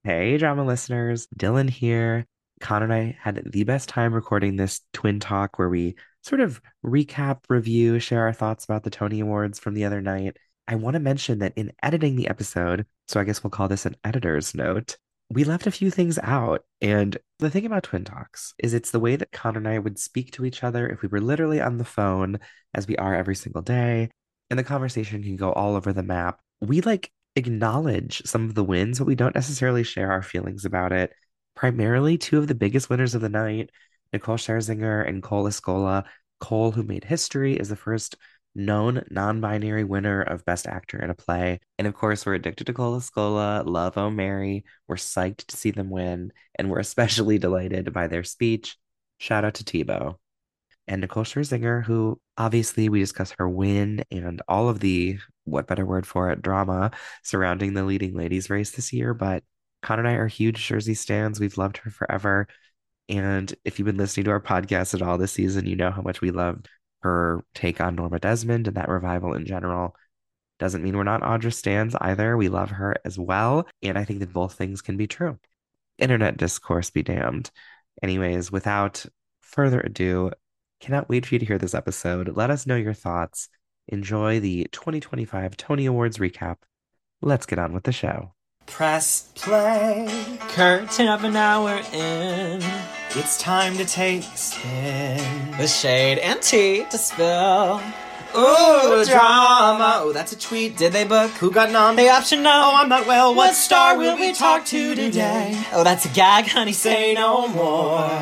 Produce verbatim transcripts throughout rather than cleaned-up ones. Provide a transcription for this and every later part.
Hey, drama listeners, Dylan here. Connor and I had the best time recording this twin talk where we sort of recap, review, share our thoughts about the Tony Awards from the other night. I want to mention that in editing the episode, so I guess we'll call this an editor's note, we left a few things out. And the thing about Twin Talks is it's the way that Connor and I would speak to each other if we were literally on the phone, as we are every single day, and the conversation can go all over the map. We like acknowledge some of the wins, but we don't necessarily share our feelings about it. Primarily, two of the biggest winners of the night, Nicole Scherzinger and Cole Escola. Cole, who made history, is the first known non-binary winner of Best Actor in a Play. And of course, we're addicted to Cole Escola, love Oh Mary. We're psyched to see them win, and we're especially delighted by their speech. Shout out to Tebow and Nicole Scherzinger, who obviously we discuss her win and all of the, what better word for it, drama surrounding the leading ladies race this year. But Connor and I are huge Jersey stans. We've loved her forever. And if you've been listening to our podcast at all this season, you know how much we loved her take on Norma Desmond and that revival in general. Doesn't mean we're not Audra stans either. We love her as well. And I think that both things can be true. Internet discourse be damned. Anyways, without further ado, cannot wait for you to hear this episode. Let us know your thoughts. Enjoy the twenty twenty-five Tony Awards recap. Let's get on with the show. Press play. Curtain of an hour in. It's time to take a spin. With shade and tea to spill. Ooh, drama. Oh, that's a tweet. Did they book? Who got nom? They option no. Oh, I'm not well. What star will we talk to today? Oh, that's a gag, honey. Say no more.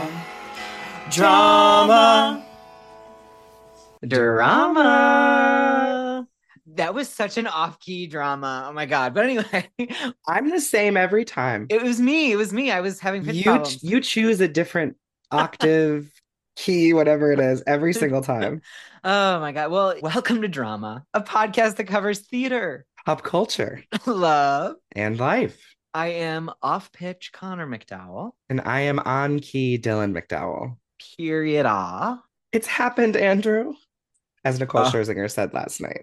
Drama. Drama. That was such an off-key drama. Oh my god. But anyway, I'm the same every time. it was me. It was me. I was having pitch You problems. you choose a different octave, key, whatever it is, every single time. Oh my god. Well, welcome to Drama, a podcast that covers theater, Pop culture love. and life. I am off-pitch Connor McDowell. And I am on key Dylan McDowell. Period. Ah. It's happened, Andrew, as Nicole Oh. Scherzinger said last night.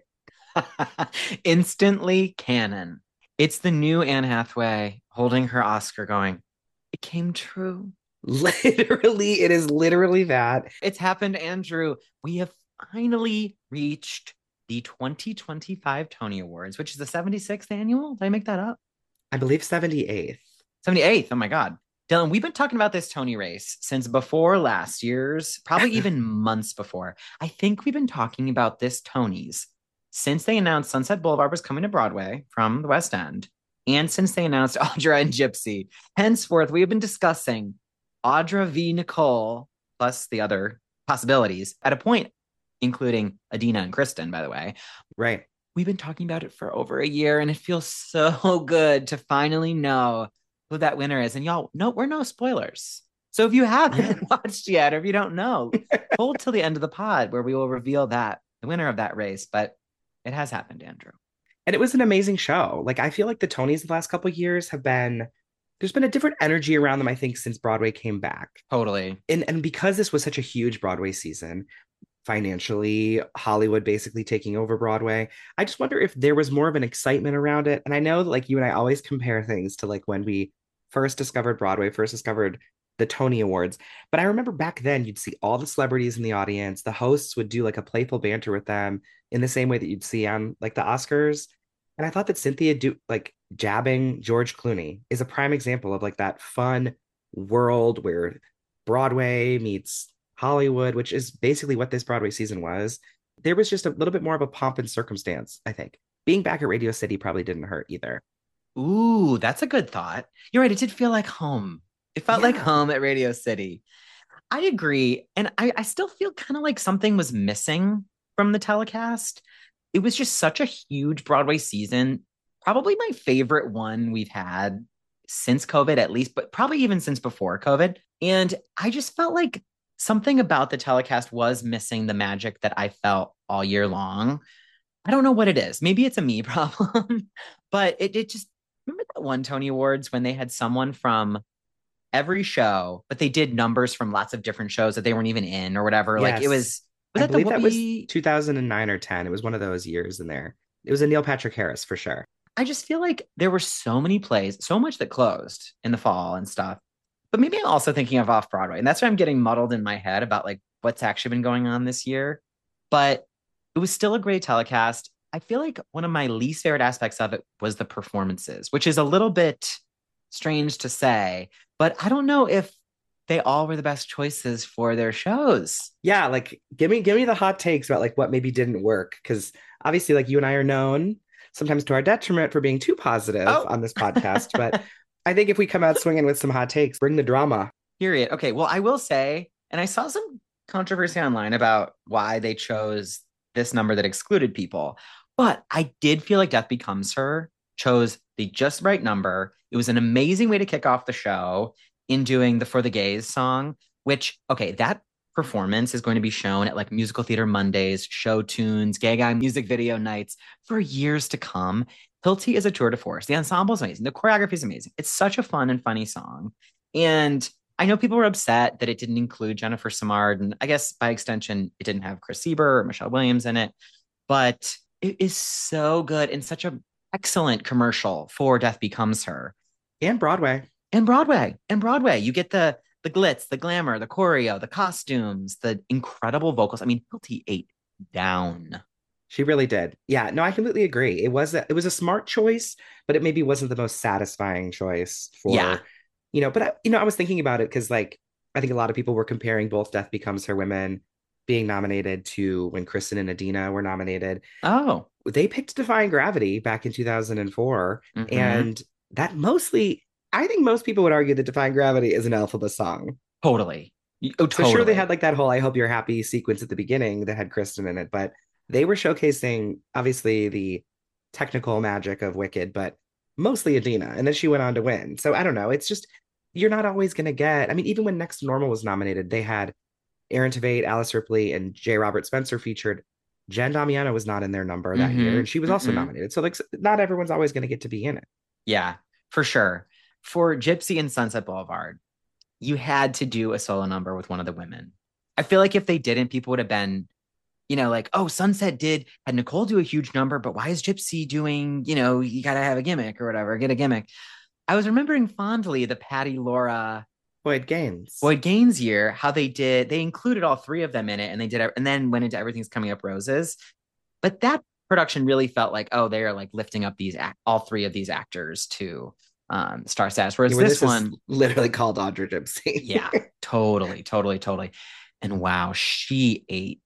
Instantly canon. It's the new Anne Hathaway holding her Oscar going, it came true. Literally, it is literally that. It's happened, Andrew. We have finally reached the twenty twenty-five Tony Awards, which is the seventy-sixth annual. Did I make that up? I believe seventy-eighth. seventy-eighth. Oh my God. Dylan, we've been talking about this Tony race since before last year's, probably even months before. I think we've been talking about this Tonys since they announced Sunset Boulevard was coming to Broadway from the West End, and since they announced Audra and Gypsy. Henceforth, we have been discussing Audra v. Nicole, plus the other possibilities, at a point, including Adina and Kristen, by the way. Right. We've been talking about it for over a year, and it feels so good to finally know who that winner is. And y'all, no, we're no spoilers. So if you haven't watched yet, or if you don't know, hold till the end of the pod where we will reveal that, the winner of that race. But it has happened, Andrew. And it was an amazing show. Like, I feel like the Tonys the last couple of years have been, there's been a different energy around them, I think, since Broadway came back. Totally. And, and because this was such a huge Broadway season, financially, Hollywood basically taking over Broadway, I just wonder if there was more of an excitement around it. And I know that, like, you and I always compare things to like when we first discovered Broadway, first discovered the Tony Awards. But I remember back then you'd see all the celebrities in the audience. The hosts would do like a playful banter with them in the same way that you'd see on like the Oscars. And I thought that Cynthia do like jabbing George Clooney is a prime example of like that fun world where Broadway meets Hollywood, which is basically what this Broadway season was. There was just a little bit more of a pomp and circumstance, I think. Being back at Radio City probably didn't hurt either. Ooh, that's a good thought. You're right. It did feel like home. It felt Yeah. like home at Radio City. I agree. And I, I still feel kind of like something was missing from the telecast. It was just such a huge Broadway season. Probably my favorite one we've had since COVID, at least, but probably even since before COVID. And I just felt like something about the telecast was missing the magic that I felt all year long. I don't know what it is. Maybe it's a me problem, but it, it just, remember that one Tony Awards when they had someone from every show, but they did numbers from lots of different shows that they weren't even in or whatever. Like it Yes. was, was I that the believe that was Whoopi? two thousand nine or ten. It was one of those years in there. It was a Neil Patrick Harris for sure. I just feel like there were so many plays, so much that closed in the fall and stuff. But maybe I'm also thinking of off Broadway. And that's why I'm getting muddled in my head about like what's actually been going on this year. But it was still a great telecast. I feel like one of my least favorite aspects of it was the performances, which is a little bit strange to say, but I don't know if they all were the best choices for their shows. Yeah, like give me give me the hot takes about like what maybe didn't work because obviously like you and I are known sometimes to our detriment for being too positive Oh, on this podcast, but I think if we come out swinging with some hot takes, bring the drama. period. Okay, well, I will say, and I saw some controversy online about why they chose this number that excluded people, but I did feel like Death Becomes Her chose the just right number. It was an amazing way to kick off the show in doing the For the Gays song, which, okay, that performance is going to be shown at like Musical Theater Mondays, show tunes, gay guy music video nights for years to come. Hilty is a tour de force. The ensemble is amazing. The choreography is amazing. It's such a fun and funny song. And I know people were upset that it didn't include Jennifer Samard. And I guess by extension, it didn't have Chris Sieber or Michelle Williams in it. But it is so good and such an excellent commercial for Death Becomes Her. And Broadway. And Broadway. And Broadway. You get the the glitz, the glamour, the choreo, the costumes, the incredible vocals. I mean, Hilty ate down. She really did. Yeah, no, I completely agree. It was a, it was a smart choice, but it maybe wasn't the most satisfying choice for, Yeah. you know, but I, you know, I was thinking about it because like I think a lot of people were comparing both Death Becomes Her women being nominated to when Kristen and Adina were nominated. Oh. They picked Defying Gravity back in two thousand four, Mm-hmm. and that mostly, I think most people would argue that Defying Gravity is an Elphaba song. Totally. Oh, So totally. sure, they had like that whole "I Hope You're Happy" sequence at the beginning that had Kristen in it, but they were showcasing obviously the technical magic of Wicked, but mostly Adina, and then she went on to win. So I don't know. It's just you're not always going to get. I mean, even when Next to Normal was nominated, they had Aaron Tveit, Alice Ripley, and J. Robert Spencer featured. Jen Damiano was not in their number that Mhm, year, and she was also mhm. nominated. So like, not everyone's always going to get to be in it. Yeah, for sure. For Gypsy and Sunset Boulevard, you had to do a solo number with one of the women. I feel like if they didn't, people would have been, you know, like, oh, Sunset did, had Nicole do a huge number, but why is Gypsy doing, you know, you got to have a gimmick or whatever, get a gimmick. I was remembering fondly the Patty Laura Boyd Gaines. Boyd Gaines year, how they did, they included all three of them in it and they did, and then went into Everything's Coming Up Roses. But that production really felt like, oh, they are like lifting up these, act- all three of these actors to um, star status. Whereas Where this, this one, is literally called Audra Gypsy. yeah, totally, totally, totally. And wow, she ate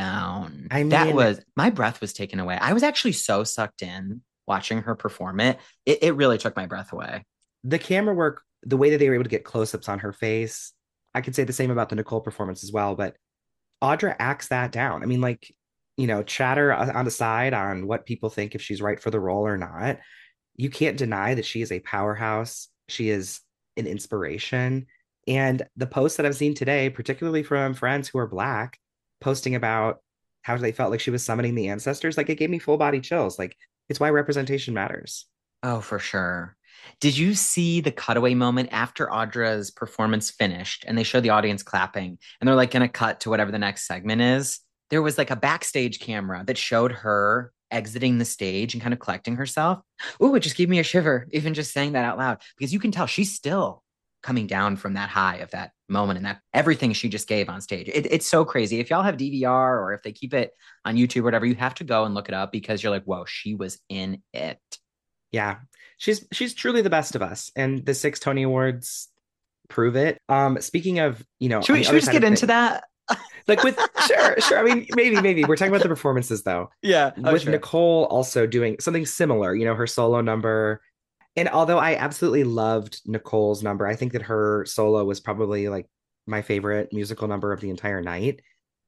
down. I that mean- was, my breath was taken away. I was actually so sucked in watching her perform it. It, it really took my breath away. The camera work, the way that they were able to get close-ups on her face, I could say the same about the Nicole performance as well, but Audra acts that down. I mean, like, you know, chatter on the side on what people think if she's right for the role or not. You can't deny that she is a powerhouse. She is an inspiration. And the posts that I've seen today, particularly from friends who are Black, posting about how they felt like she was summoning the ancestors, like it gave me full body chills. Like it's why representation matters. Oh, for sure. Did you see the cutaway moment after Audra's performance finished and they showed the audience clapping and they're like going to cut to whatever the next segment is? There was like a backstage camera that showed her exiting the stage and kind of collecting herself. Ooh, it just gave me a shiver, even just saying that out loud, because you can tell she's still coming down from that high of that moment and that everything she just gave on stage. It, it's so crazy. If y'all have D V R or if they keep it on YouTube or whatever, you have to go and look it up because you're like, whoa, she was in it. Yeah, she's she's truly the best of us, and the six Tony Awards prove it. Um, speaking of, you know, Should we, should we just get into thing, that? like with sure, sure. I mean, maybe, maybe we're talking about the performances though. Yeah, oh, with sure. Nicole also doing something similar, you know, her solo number. And although I absolutely loved Nicole's number, I think that her solo was probably like my favorite musical number of the entire night.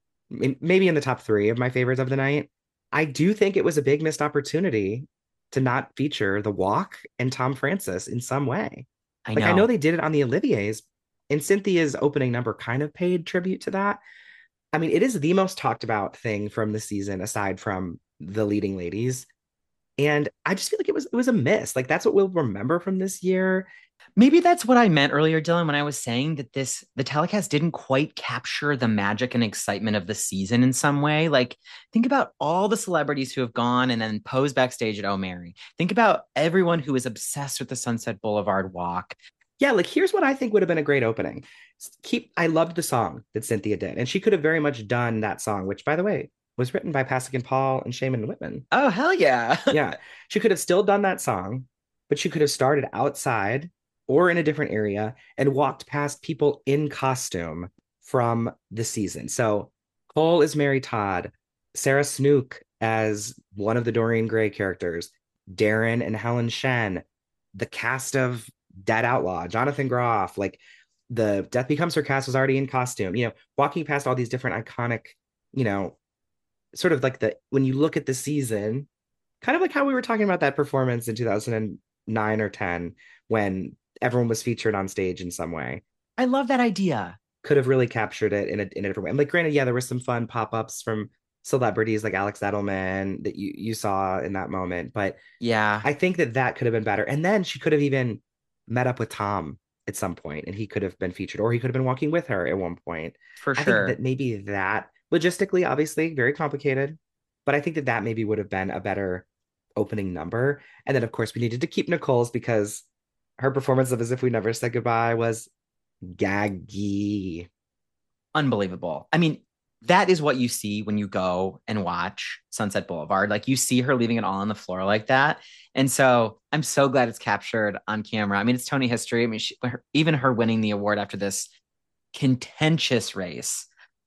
Maybe in the top three of my favorites of the night. I do think it was a big missed opportunity to not feature The Walk and Tom Francis in some way. I like know. I know they did it on the Olivier's, and Cynthia's opening number kind of paid tribute to that. I mean, it is the most talked about thing from the season aside from the leading ladies. And I just feel like it was it was a miss. Like that's what we'll remember from this year. Maybe that's what I meant earlier, Dylan, when I was saying that this the telecast didn't quite capture the magic and excitement of the season in some way. Like, think about all the celebrities who have gone and then posed backstage at Oh Mary. Think about everyone who is obsessed with the Sunset Boulevard walk. Yeah, like here's what I think would have been a great opening. Keep I loved the song that Cynthia did, and she could have very much done that song, which by the way was written by Pasek and Paul and Shaman Whitman. Oh, hell yeah. Yeah, she could have still done that song, but she could have started outside or in a different area and walked past people in costume from the season. So Cole is Mary Todd, Sarah Snook as one of the Dorian Gray characters, Darren and Helen Shen, the cast of Dead Outlaw, Jonathan Groff, like the Death Becomes Her cast was already in costume, you know, walking past all these different iconic, you know, sort of like the, when you look at the season, kind of like how we were talking about that performance in two thousand nine or ten when everyone was featured on stage in some way. I love that idea. Could have really captured it in a, in a different way. And like, granted, yeah, there were some fun pop-ups from celebrities like Alex Edelman that you, you saw in that moment. But yeah, I think that that could have been better. And then she could have even met up with Tom at some point and he could have been featured, or he could have been walking with her at one point. for I sure. think that maybe that logistically, obviously, very complicated. But I think that that maybe would have been a better opening number. And then, of course, we needed to keep Nicole's because her performance of As If We Never Said Goodbye was gaggy. Unbelievable. I mean, that is what you see when you go and watch Sunset Boulevard. Like, you see her leaving it all on the floor like that. And so I'm so glad it's captured on camera. I mean, it's Tony history. I mean, she, her, even her winning the award after this contentious race,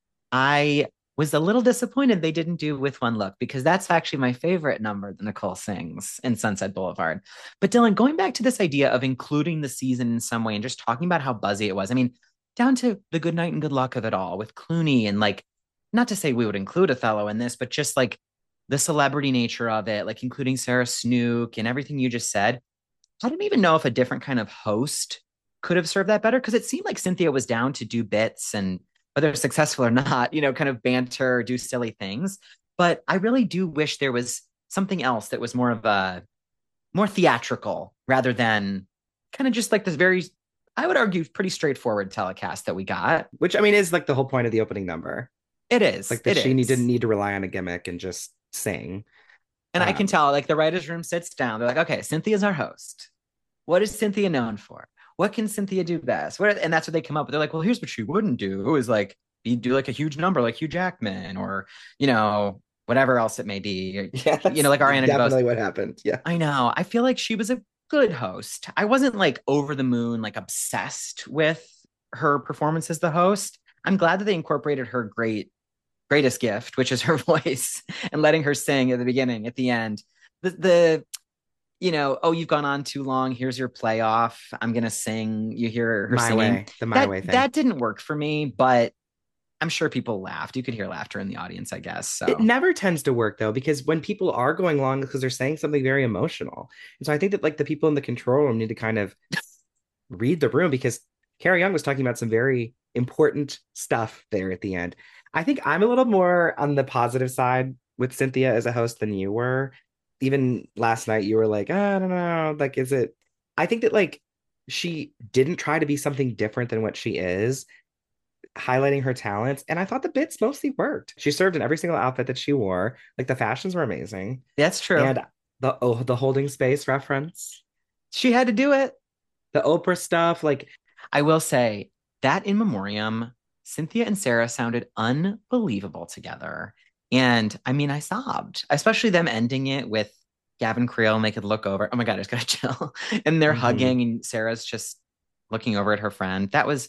I was a little disappointed they didn't do With One Look, because that's actually my favorite number that Nicole sings in Sunset Boulevard. But Dylan, going back to this idea of including the season in some way and just talking about how buzzy it was, I mean, down to the good night and good luck of it all with Clooney, and like, not to say we would include Othello in this, but just like the celebrity nature of it, like including Sarah Snook and everything you just said. I don't even know if a different kind of host could have served that better, because it seemed like Cynthia was down to do bits and, whether successful or not, you know, kind of banter, do silly things. But I really do wish there was something else that was more of a more theatrical rather than kind of just like this very, I would argue, pretty straightforward telecast that we got. Which, I mean, is like the whole point of the opening number. It is. Like that it she is. didn't need to rely on a gimmick and just sing. And um, I can tell, like, the writer's room sits down. They're like, okay, Cynthia's our host. What is Cynthia known for? What can Cynthia do best? What are, and that's what they come up with. They're like, well, here's what she wouldn't do is like be do like a huge number like Hugh Jackman, or, you know, whatever else it may be. Yeah, you know, like Ariana definitely DeBose. what happened. Yeah. I know. I feel like she was a good host. I wasn't like over the moon, like obsessed with her performance as the host. I'm glad that they incorporated her great, greatest gift, which is her voice, and letting her sing at the beginning, at the end. The, the you know, oh, you've gone on too long. Here's your playoff. I'm going to sing. You hear her My singing. way, the my that, way thing. That didn't work for me, but I'm sure people laughed. You could hear laughter in the audience, I guess. So it never tends to work though, because when people are going long, because they're saying something very emotional. And so I think that like the people in the control room need to kind of read the room, because Carrie Young was talking about some very important stuff there at the end. I think I'm a little more on the positive side with Cynthia as a host than you were. Even last night you were like, oh, I don't know, like, is it? I think that like she didn't try to be something different than what she is, highlighting her talents. And I thought the bits mostly worked. She served in every single outfit that she wore. Like the fashions were amazing. That's true. And the oh, the holding space reference. She had to do it. The Oprah stuff. Like, I will say that in memoriam, Cynthia and Sarah sounded unbelievable together. And I mean, I sobbed, especially them ending it with Gavin Creel make it look over. Oh my God, I just got to chill. And they're mm-hmm. hugging, and Sarah's just looking over at her friend. That was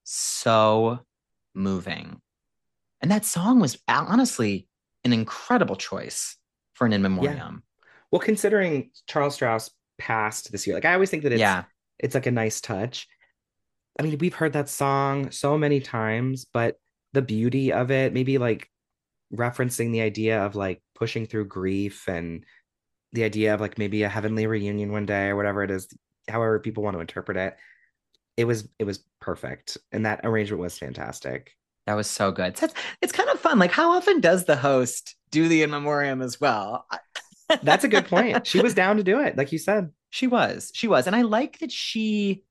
so moving. And that song was honestly an incredible choice for an in memoriam. Yeah. Well, considering Charles Strauss passed this year, like I always think that it's, yeah. it's like a nice touch. I mean, we've heard that song so many times, but the beauty of it, maybe like referencing the idea of like pushing through grief and the idea of like maybe a heavenly reunion one day or whatever it is, however people want to interpret it. It was it was perfect, and that arrangement was fantastic. That was so good. It's, it's kind of fun. Like, how often does the host do the in memoriam as well? That's a good point. She was down to do it, like you said. She was. She was. And I like that she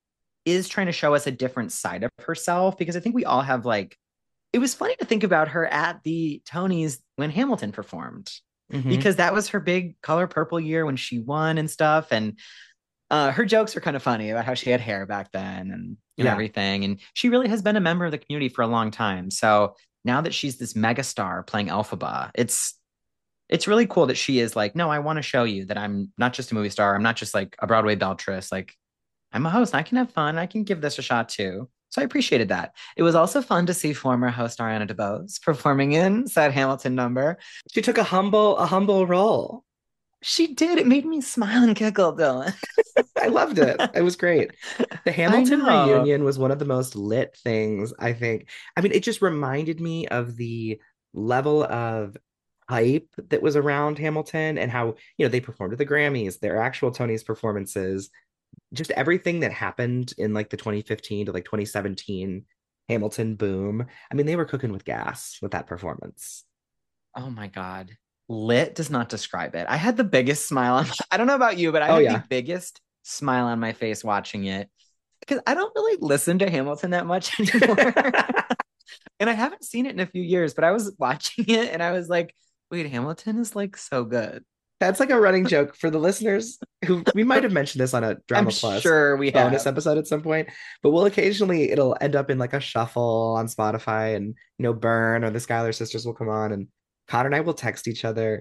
is trying to show us a different side of herself, because I think we all have like, it was funny to think about her at the Tonys when Hamilton performed, Mhm. because that was her big Color Purple year when she won and stuff. And uh, her jokes are kind of funny about how she had hair back then and, and Yeah. everything. And she really has been a member of the community for a long time. So now that she's this megastar playing Elphaba, it's it's really cool that she is like, no, I want to show you that I'm not just a movie star. I'm not just like a Broadway Beltress. Like, I'm a host. I can have fun. I can give this a shot too. So I appreciated that. It was also fun to see former host Ariana DeBose performing in said Hamilton number. She took a humble, a humble role. She did. It made me smile and giggle, Dylan. I loved it. It was great. The Hamilton reunion was one of the most lit things, I think. I mean, it just reminded me of the level of hype that was around Hamilton and how, you know, they performed at the Grammys, their actual Tony's performances, just everything that happened in like the twenty fifteen to like twenty seventeen Hamilton boom. I mean, they were cooking with gas with that performance. Oh my God. Lit does not describe it. I had the biggest smile on, I don't know about you, but I Oh, had yeah. the biggest smile on my face watching it, because I don't really listen to Hamilton that much anymore. And I haven't seen it in a few years, but I was watching it and I was like, wait, Hamilton is like so good. That's like a running joke for the listeners who we might have mentioned this on a Drama I'm Plus sure we bonus have. episode at some point, but we'll occasionally it'll end up in like a shuffle on Spotify, and you know, Burn or the Schuyler sisters will come on, and Connor and I will text each other,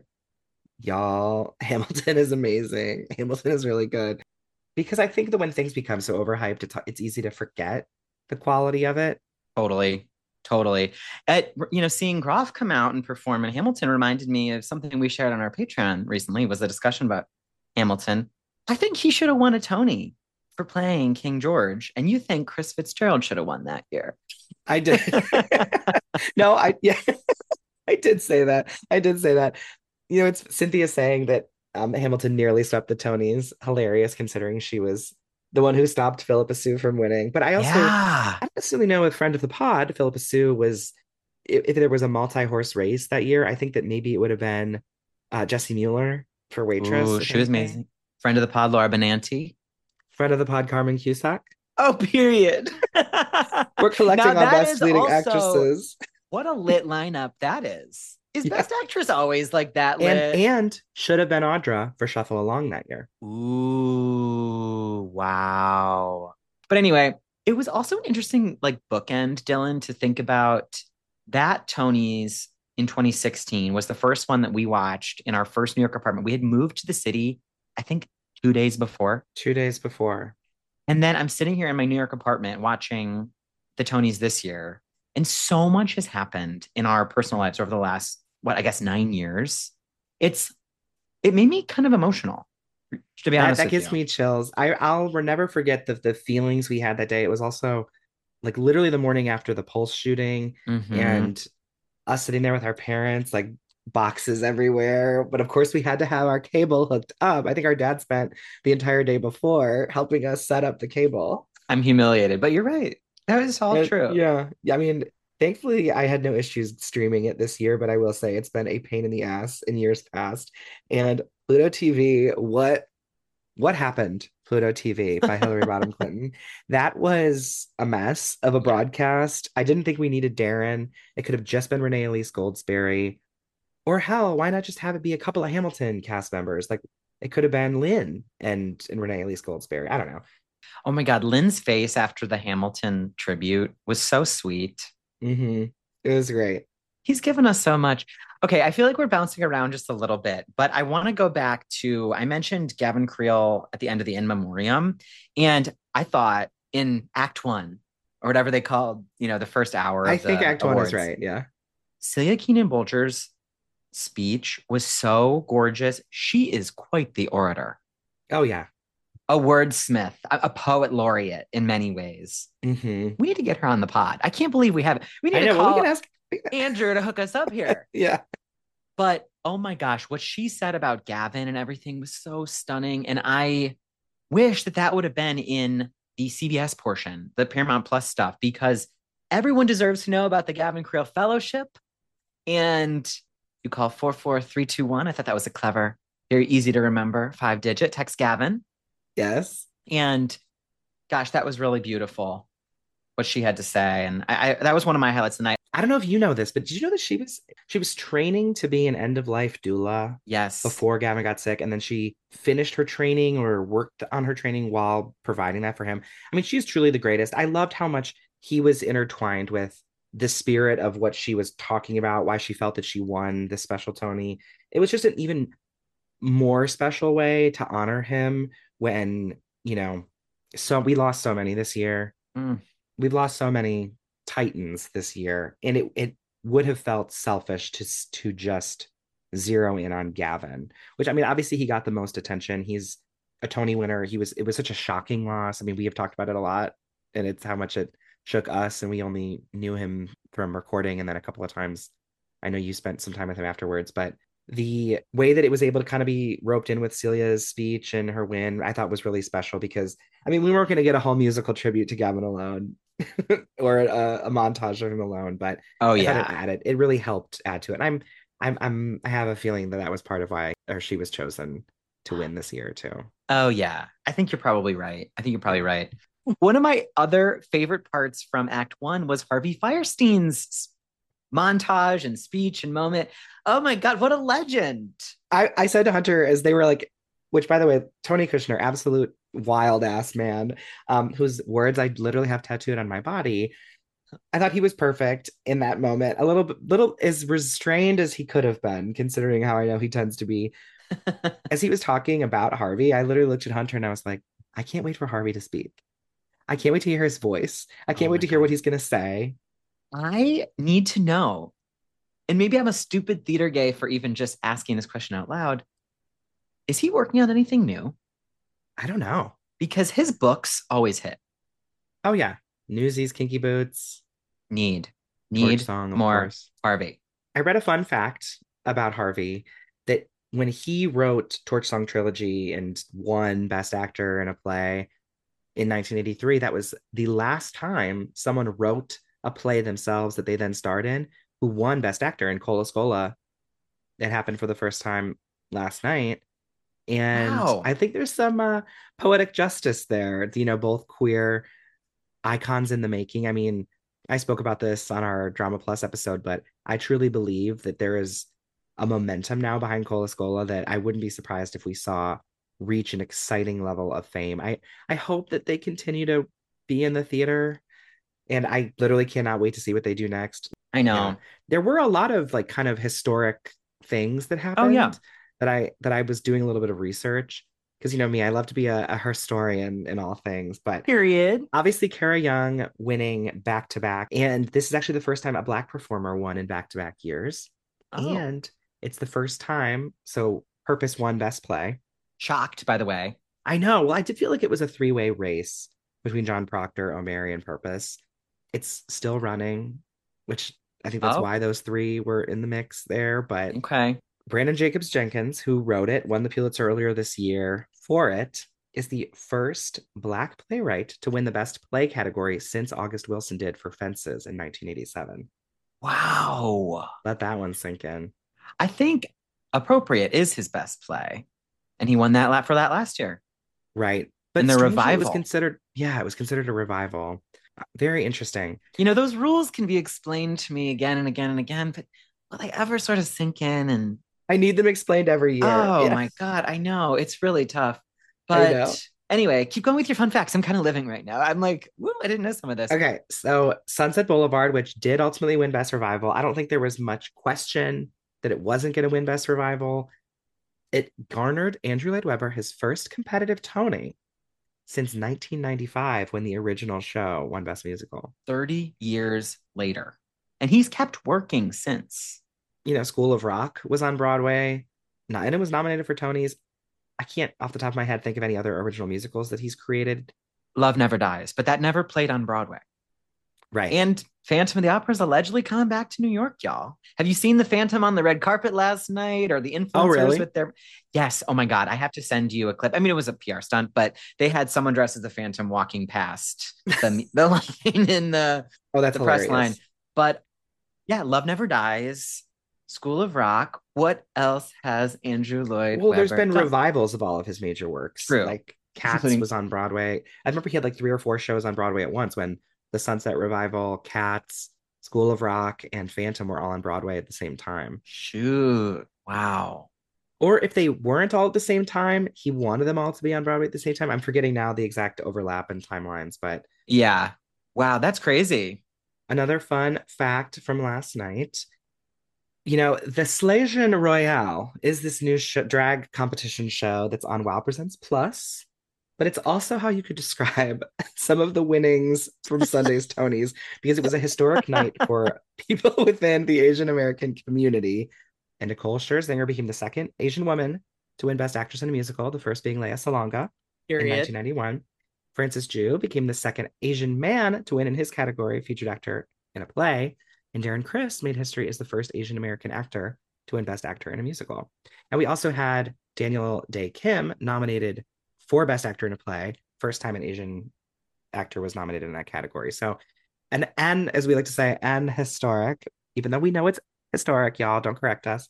y'all, Hamilton is amazing. Hamilton is really good. Because I think that when things become so overhyped, it's it's easy to forget the quality of it. Totally. Totally. At, you know, seeing Groff come out and perform in Hamilton reminded me of something we shared on our Patreon recently, was a discussion about Hamilton. I think he should have won a Tony for playing King George, and you think Chris Fitzgerald should have won that year. I did. No, I yeah, I did say that. I did say that. You know, it's Cynthia saying that um, Hamilton nearly swept the Tonys. Hilarious considering she was the one who stopped Philippa Sue from winning. But I also Yeah. I don't necessarily know if friend of the pod, Philippa Sue was if, if there was a multi-horse race that year, I think that maybe it would have been uh, Jessie Mueller for Waitress. Ooh, she was anything. amazing. Friend of the pod, Laura Benanti. Friend of the pod, Carmen Cusack. Oh, period. We're collecting Now, our that best is leading also- actresses. What a lit lineup that is. Is Yeah. Best Actress always like that lit? And and should have been Audra for Shuffle Along that year. Ooh, wow. But anyway, it was also an interesting like bookend, Dylan, to think about that Tony's in twenty sixteen was the first one that we watched in our first New York apartment. We had moved to the city, I think two days before. Two days before. And then I'm sitting here in my New York apartment watching the Tonys this year. And so much has happened in our personal lives over the last, what, I guess nine years. It's, it made me kind of emotional, to be That, honest that with gives you. me chills. I, I'll never forget the, the feelings we had that day. It was also like literally the morning after the Pulse shooting Mhm. and us sitting there with our parents, like boxes everywhere. But of course, we had to have our cable hooked up. I think our dad spent the entire day before helping us set up the cable. I'm humiliated, but you're right. That is all And, true. Yeah. Yeah. I mean, thankfully, I had no issues streaming it this year, but I will say it's been a pain in the ass in years past. And Pluto T V, what what happened? Pluto T V by Hillary Rodham Clinton. That was a mess of a broadcast. I didn't think we needed Darren. It could have just been Renee Elise Goldsberry. Or hell, why not just have it be a couple of Hamilton cast members? Like it could have been Lynn and, and Renee Elise Goldsberry. I don't know. Oh my God, Lynn's face after the Hamilton tribute was so sweet. Mm-hmm. It was great. He's given us so much. Okay, I feel like we're bouncing around just a little bit, but I want to go back to, I mentioned Gavin Creel at the end of the In Memoriam, and I thought in Act One, or whatever they called, you know, the first hour of I think the Act awards, One is right. Yeah. Celia Keenan Bolger's speech was so gorgeous. She is quite the orator. Oh, yeah. A wordsmith, a, a poet laureate in many ways. Mm-hmm. We need to get her on the pod. I can't believe we haven't. We need I to know. Well, call we can ask. Andrew to hook us up here. Yeah. But oh my gosh, what she said about Gavin and everything was so stunning. And I wish that that would have been in the C B S portion, the Paramount Plus stuff, because everyone deserves to know about the Gavin Creel Fellowship. And you call four four three two one. I thought that was a clever, very easy to remember five digit. Text Gavin. Yes. And Gosh, that was really beautiful what she had to say. And I, I that was one of my highlights tonight. I don't know if you know this, but did you know that she was she was training to be an end of life doula Yes. before Gavin got sick, and then she finished her training or worked on her training while providing that for him. I mean, she's truly the greatest. I loved how much he was intertwined with the spirit of what she was talking about, why she felt that she won this special Tony. It was just an even more special way to honor him when, you know, so we lost so many this year. Mm. We've lost so many titans this year, and it it would have felt selfish to to just zero in on Gavin, which I mean, obviously he got the most attention. He's a Tony winner. He was it was such a shocking loss. I mean, we have talked about it a lot, and it's how much it shook us, and we only knew him from recording and then a couple of times. I know you spent some time with him afterwards, but the way that it was able to kind of be roped in with Celia's speech and her win, I thought was really special because I mean, we weren't going to get a whole musical tribute to Gavin alone or a, a montage of him alone, but oh I yeah, thought it added, it really helped add to it. And I'm, I'm, I'm, I have a feeling that that was part of why, or she was chosen to win this year too. Oh yeah, I think you're probably right. I think you're probably right. One of my other favorite parts from Act One was Harvey Fierstein's montage and speech and moment. Oh my God, what a legend. I, I said to Hunter as they were like, which by the way, Tony Kushner, absolute wild ass man, um, whose words I literally have tattooed on my body. I thought he was perfect in that moment. A little bit, little as restrained as he could have been, considering how I know he tends to be. As he was talking about Harvey, I literally looked at Hunter and I was like, I can't wait for Harvey to speak. I can't wait to hear his voice. I can't Oh wait to my hear God. what he's going to say. I need to know, and maybe I'm a stupid theater gay for even just asking this question out loud. Is he working on anything new? I don't know. Because his books always hit. Oh yeah, Newsies, Kinky Boots, Need, Torch need Song, of more course. Harvey. I read a fun fact about Harvey that when he wrote Torch Song Trilogy and won Best Actor in a play in nineteen eighty-three, that was the last time someone wrote a play themselves that they then starred in who won Best Actor in Cola Scola. It happened for the first time last night. And Wow. I think there's some uh, poetic justice there, you know, both queer icons in the making. I mean, I spoke about this on our Drama Plus episode, but I truly believe that there is a momentum now behind Cola Scola that I wouldn't be surprised if we saw reach an exciting level of fame. I I hope that they continue to be in the theater, and I literally cannot wait to see what they do next. I know. Yeah. There were a lot of like kind of historic things that happened Oh, yeah. that I that I was doing a little bit of research because you know me, I love to be a, a historian in all things, but Period. obviously Kara Young winning back to back, and this is actually the first time a Black performer won in back to back years, Oh. and it's the first time. So Purpose won Best Play. Shocked, by the way. I know. Well, I did feel like it was a three way race between John Proctor, O'Mary, and Purpose. It's still running, which I think that's Oh. why those three were in the mix there. But Okay. Brandon Jacobs Jenkins, who wrote it, won the Pulitzer earlier this year for it, is the first Black playwright to win the Best Play category since August Wilson did for Fences in nineteen eighty-seven. Wow. Let that one sink in. I think Appropriate is his best play, and he won that lap for that last year. Right. But And the strangely, it was revival. considered, yeah, it was considered a revival. Very interesting. You know, those rules can be explained to me again and again and again, but will they ever sort of sink in? And I need them explained every year. oh Yeah. my God, I know. It's really tough. I know. But anyway, keep going with your fun facts. I'm kind of living right now. I'm like, woo, I didn't know some of this. Okay, so Sunset Boulevard, which did ultimately win Best Revival, I don't think there was much question that it wasn't going to win Best Revival. It garnered Andrew Lloyd Webber his first competitive Tony since nineteen ninety-five when the original show won Best Musical. thirty years later. And he's kept working since. You know, School of Rock was on Broadway, and it was nominated for Tonys. I can't, off the top of my head, think of any other original musicals that he's created. Love Never Dies, but that never played on Broadway. Right. And Phantom of the Opera is allegedly coming back to New York, y'all. Have you seen the Phantom on the red carpet last night, or the influencers oh, really? with their? Yes. Oh my God, I have to send you a clip. I mean, it was a P R stunt, but they had someone dressed as the Phantom walking past the, the line in the oh, that's the press hilarious. line. But yeah, Love Never Dies, School of Rock. What else has Andrew Lloyd? Well, Webber there's been done? revivals of all of his major works. True. Like Cats including was on Broadway. I remember he had like three or four shows on Broadway at once when The Sunset Revival, Cats, School of Rock, and Phantom were all on Broadway at the same time. shoot. Wow. Or if they weren't all at the same time, he wanted them all to be on Broadway at the same time. I'm forgetting now the exact overlap and timelines, but Yeah. Wow, that's crazy. another fun fact from last night. You know, the Slasian Royale is this new sh- drag competition show that's on Wow Presents Plus, but it's also how you could describe some of the winnings from Sunday's Tonys because it was a historic night for people within the Asian American community. And Nicole Scherzinger became the second Asian woman to win Best Actress in a Musical, the first being Lea Salonga in Period. nineteen ninety-one. Francis Ju became the second Asian man to win in his category, featured actor in a play. And Darren Criss made history as the first Asian American actor to win Best Actor in a Musical. And we also had Daniel Dae Kim nominated for Best Actor in a Play, first time an Asian actor was nominated in that category. So, and and as we like to say, and historic, even though we know it's historic, y'all, don't correct us,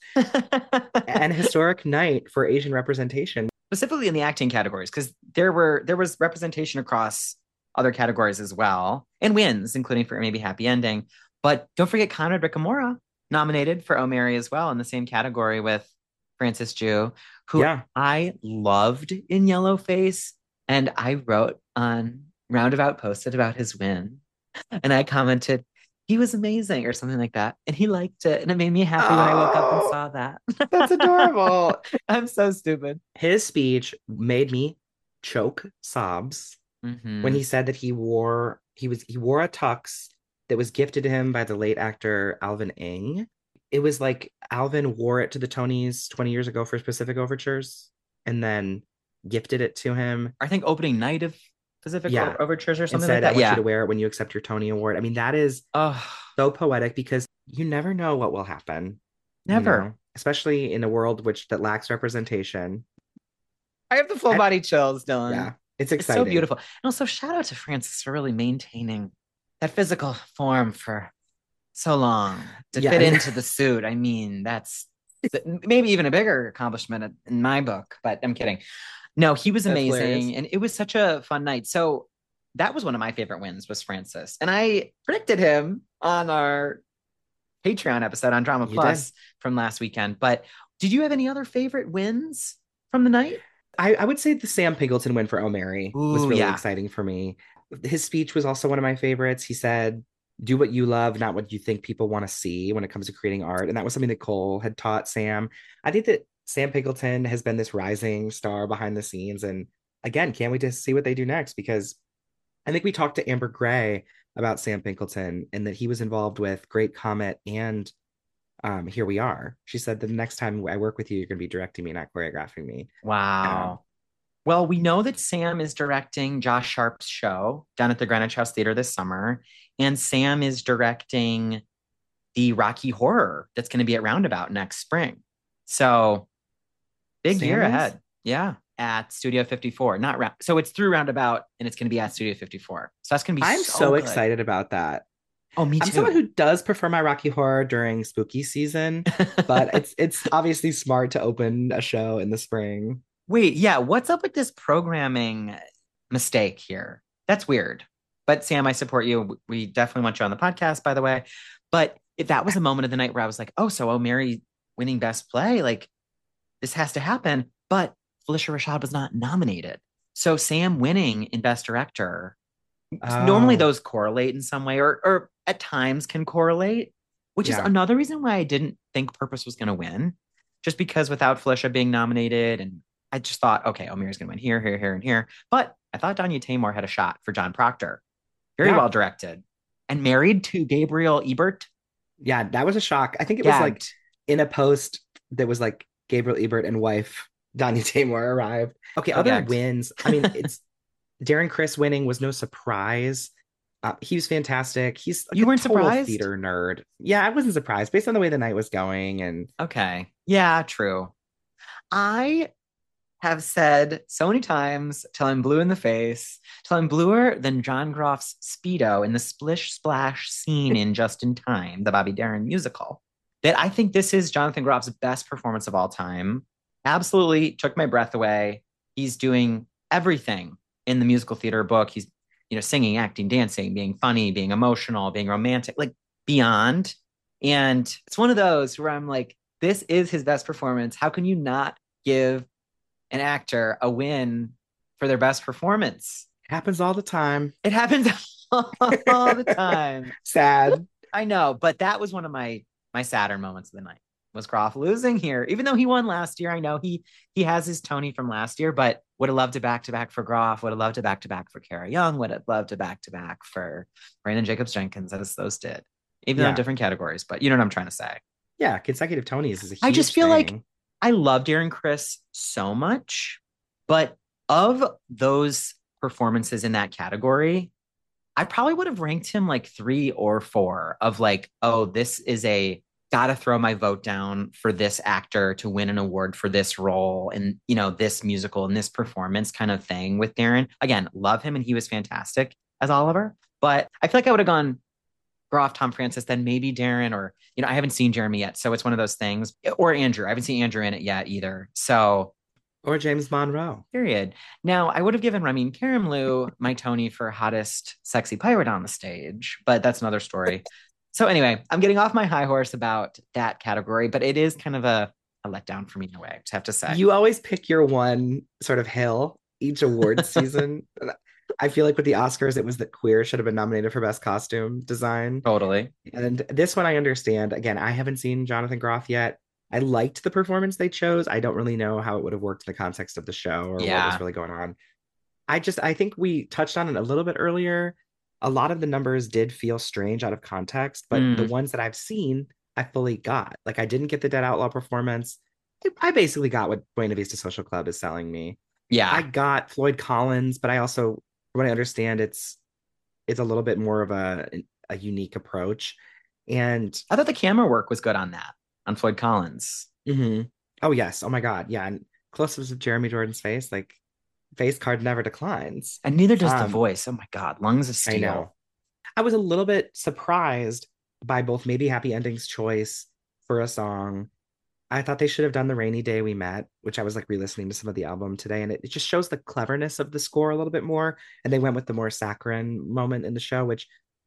an historic night for Asian representation. Specifically in the acting categories, because there were there was representation across other categories as well, and wins, including for maybe Happy Ending. But don't forget Conrad Ricamora nominated for Oh Mary as well in the same category with Francis Ju, who Yeah. I loved in Yellowface. And I wrote on Roundabout posted about his win. And I commented, he was amazing or something like that. And he liked it. And it made me happy when I woke up and Oh, saw that. That's adorable. I'm so stupid. His speech made me choke sobs Mhm. when he said that he wore he was he wore a tux that was gifted to him by the late actor Alvin Eng. It was like Alvin wore it to the Tonys twenty years ago for Pacific Overtures and then gifted it to him. I think opening night of Pacific Yeah. Overtures or And something said, like that. I want Yeah. you to wear it when you accept your Tony Award. I mean, that is Oh, so poetic because you never know what will happen. you never. know, especially in a world which that lacks representation. I have the full I- body chills, Dylan. Yeah, it's It's exciting. so beautiful. And also, shout out to Francis for really maintaining that physical form for so long to Yeah, fit and- into the suit. I mean, that's maybe even a bigger accomplishment in my book, but I'm kidding. No, he was That's amazing. hilarious. And it was such a fun night. So that was one of my favorite wins was Francis. And I predicted him on our Patreon episode on Drama You Plus from last weekend. But did you have any other favorite wins from the night? I, I would say the Sam Pinkleton win for Oh Mary was Ooh, really yeah. exciting for me. His speech was also one of my favorites. He said, do what you love, not what you think people want to see when it comes to creating art. And that was something that Cole had taught Sam. I think that Sam Pinkleton has been this rising star behind the scenes. And again, can't wait to see what they do next because I think we talked to Amber Gray about Sam Pinkleton and that he was involved with Great Comet and um, Here We Are. She said the next time I work with you, you're going to be directing me, not choreographing me. Wow. Um, Well, we know that Sam is directing Josh Sharp's show down at the Greenwich House Theater this summer. And Sam is directing the Rocky Horror that's going to be at Roundabout next spring. So big Sam year is? ahead. Yeah. At Studio fifty-four. Not ra- so it's through Roundabout and it's going to be at Studio fifty-four. So that's going to be I'm so, so good. excited about that. Oh, me I'm too. someone who does prefer my Rocky Horror during spooky season, but it's it's obviously smart to open a show in the spring. Wait, yeah, what's up with this programming mistake here? That's weird. But Sam, I support you. We definitely want you on the podcast, by the way. But if that was a moment of the night where I was like, oh, so Oh Mary winning Best Play, like this has to happen. But Felicia Rashad was not nominated. So Sam winning in Best Director, normally Oh. those correlate in some way, or or at times can correlate, which is Yeah. another reason why I didn't think Purpose was going to win. Just because without Felicia being nominated, and I just thought, okay, Omir's going to win here, here, here, and here. But I thought Danya Tamor had a shot for John Proctor. Very Yeah. well directed. And married to Gabriel Ebert. Yeah, that was a shock. I think it was like Gagged. in a post that was like Gabriel Ebert and wife Danya Tamor arrived. Okay, So other gagged. wins. I mean, it's Darren Criss winning was no surprise. Uh, he was fantastic. He's like You a weren't total surprised? theater nerd. Yeah, I wasn't surprised based on the way the night was going. And Okay. Yeah, true. I have said so many times till I'm blue in the face, till I'm bluer than John Groff's Speedo in the splish splash scene in Just in Time, the Bobby Darin musical, that I think this is Jonathan Groff's best performance of all time. Absolutely took my breath away. He's doing everything in the musical theater book. He's, you know, singing, acting, dancing, being funny, being emotional, being romantic, like beyond. And it's one of those where I'm like, this is his best performance. How can you not give an actor a win for their best performance? Happens all the time. It happens all the time. Sad. I know, but that was one of my my sadder moments of the night. Was Groff losing here, even though he won last year? I know he he has his Tony from last year, but would have loved to back to back for Groff. Would have loved to back to back for Kara Young. Would have loved to back to back for Brandon Jacobs Jenkins, as those did, even yeah. though in different categories. But you know what I'm trying to say? Yeah, consecutive Tonys is a huge I just feel thing. like I love Darren Criss so much, but of those performances in that category, I probably would have ranked him like three or four of like, oh, this is a gotta throw my vote down for this actor to win an award for this role and, you know, this musical and this performance kind of thing with Darren. Again, love him and he was fantastic as Oliver, but I feel like I would have gone Groff, Tom Francis, then maybe Darren, or, you know, I haven't seen Jeremy yet. So it's one of those things, or Andrew. I haven't seen Andrew in it yet either. So, or James Monroe. Period. Now, I would have given Ramin Karimloo my Tony for hottest sexy pirate on the stage, but that's another story. So anyway, I'm getting off my high horse about that category, but it is kind of a, a letdown for me in a way, I just have to say. You always pick your one sort of hill each award season. I feel like with the Oscars, it was that Queer should have been nominated for Best Costume Design. Totally. And this one I understand. Again, I haven't seen Jonathan Groff yet. I liked the performance they chose. I don't really know how it would have worked in the context of the show or yeah. what was really going on. I just, I think we touched on it a little bit earlier. A lot of the numbers did feel strange out of context, but mm. the ones that I've seen, I fully got. Like, I didn't get the Dead Outlaw performance. I basically got what Buena Vista Social Club is selling me. Yeah. I got Floyd Collins, but I also, from what I understand, it's it's a little bit more of a a unique approach. And I thought the camera work was good on that, on Floyd Collins. Mm-hmm. Oh, yes. Oh, my God. Yeah. And close-ups of Jeremy Jordan's face, like, face card never declines. And neither does um, the voice. Oh, my God. Lungs of steel. I know. I was a little bit surprised by both Maybe Happy Endings' choice for a song. I thought they should have done The Rainy Day We Met, which I was like re-listening to some of the album today, and it, it just shows the cleverness of the score a little bit more. And they went with the more saccharine moment in the show, which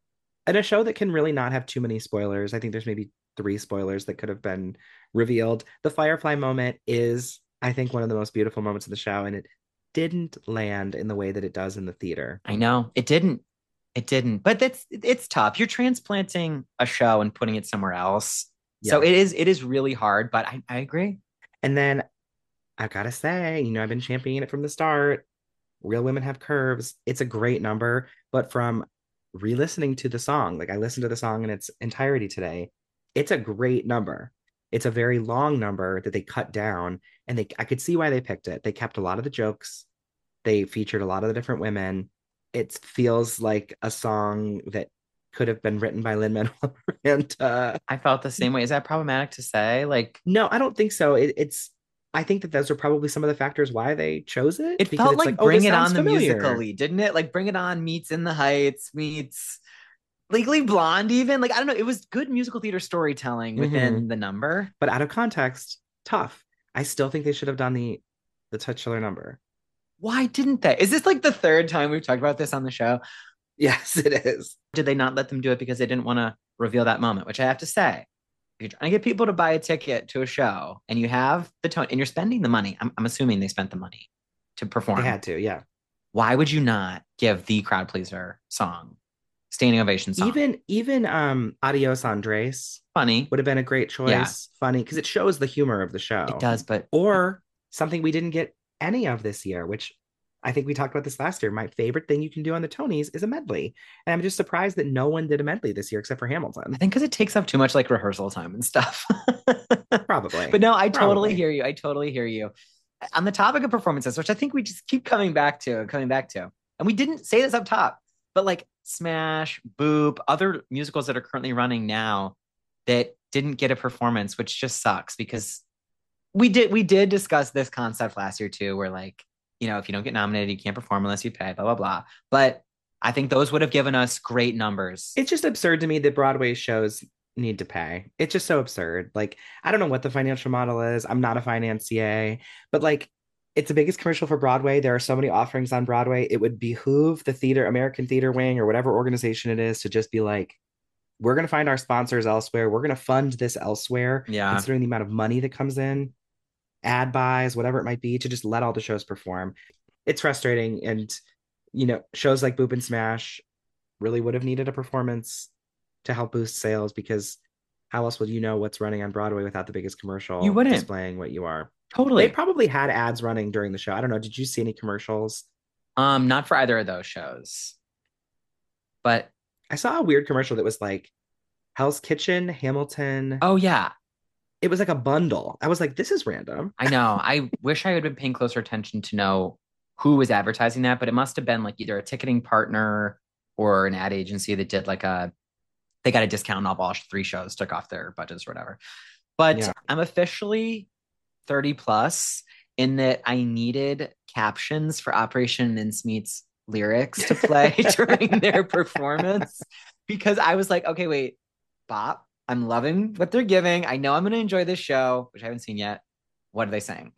in a show that can really not have too many spoilers, I think there's maybe three spoilers that could have been revealed. The Firefly moment is, I think, one of the most beautiful moments of the show, and it didn't land in the way that it does in the theater. I know it didn't. It didn't, but that's it's tough. You're transplanting a show and putting it somewhere else. Yeah. So it is it is really hard, but I, I agree. And then I've got to say, you know, I've been championing it from the start. Real Women Have Curves. It's a great number, but from re-listening to the song, like I listened to the song in its entirety today, it's a great number. It's a very long number that they cut down, and they I could see why they picked it. They kept a lot of the jokes. They featured a lot of the different women. It feels like a song that could have been written by Lin-Manuel Miranda. I felt the same way. Is that problematic to say? Like, no, I don't think so. It, it's, I think that those are probably some of the factors why they chose it. It felt like, like Bring oh, It On the musically, didn't it? Like Bring It On meets In the Heights meets Legally Blonde even. Like, I don't know. It was good musical theater storytelling within mm-hmm. the number. But out of context, tough. I still think they should have done the, the titular number. Why didn't they? Is this like the third time we've talked about this on the show? Yes, it is. Did they not let them do it because they didn't want to reveal that moment? Which I have to say, if you're trying to get people to buy a ticket to a show and you have the tone and you're spending the money, I'm, I'm assuming they spent the money to perform. They had to, yeah. Why would you not give the crowd pleaser song, standing ovation song? Even even um, Adios Andres, funny, would have been a great choice. Yeah. Funny because it shows the humor of the show. It does, but or something we didn't get any of this year, which I think we talked about this last year. My favorite thing you can do on the Tonys is a medley. And I'm just surprised that no one did a medley this year except for Hamilton. I think because it takes up too much like rehearsal time and stuff. Probably. But no, I Probably. totally hear you. I totally hear you. On the topic of performances, which I think we just keep coming back to and coming back to. And we didn't say this up top, but like Smash, Boop, other musicals that are currently running now that didn't get a performance, which just sucks because we did we did discuss this concept last year too, where like, you know, if you don't get nominated, you can't perform unless you pay, blah, blah, blah. But I think those would have given us great numbers. It's just absurd to me that Broadway shows need to pay. It's just so absurd. Like, I don't know what the financial model is. I'm not a financier, but like, It's the biggest commercial for Broadway. There are so many offerings on Broadway. It would behoove the theater, American Theater Wing, or whatever organization it is, to just be like, we're going to find our sponsors elsewhere. We're going to fund this elsewhere, Yeah. considering the amount of money that comes in, ad buys, whatever it might be, to just let all the shows perform. It's frustrating. And, you know, shows like Boop and Smash really would have needed a performance to help boost sales, because how else would you know what's running on Broadway without the biggest You commercial wouldn't. displaying what you are? They Totally. probably had ads running during the show. I don't know. Did you see any commercials? Um, not for either of those shows. But I saw a weird commercial that was like Hell's Kitchen, Hamilton. oh yeah, It was like a bundle. I was like, this is random. I know. I wish I had been paying closer attention to know who was advertising that, but it must have been like either a ticketing partner or an ad agency that did like a they got a discount on all three shows, took off their budgets or whatever. But Yeah. I'm officially thirty plus in that I needed captions for Operation Mincemeat's lyrics to play during their performance because I was like, okay, wait, Bop, I'm loving what they're giving. I know I'm going to enjoy this show, which I haven't seen yet. What are they saying?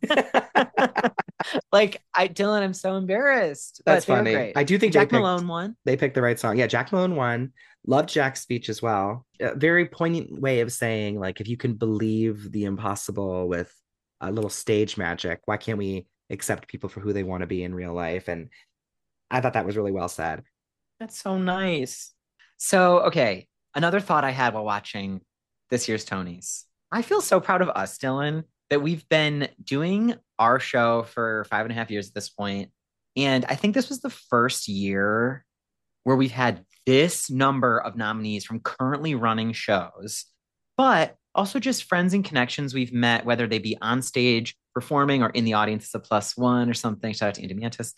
Like, I, Dylan, I'm so embarrassed. That's but they were funny. great. I do think Jack they picked, Malone won. they picked the right song. Yeah, Jack Malone won. Loved Jack's speech as well. A very poignant way of saying, like, if you can believe the impossible with a little stage magic, why can't we accept people for who they want to be in real life? And I thought that was really well said. That's so nice. So, okay, another thought I had while watching this year's Tonys. I feel so proud of us, Dylan, that we've been doing our show for five and a half years at this point. And I think this was the first year where we've had this number of nominees from currently running shows, but also just friends and connections we've met, whether they be on stage performing or in the audience as a plus one or something. Shout out to Andy Mantis.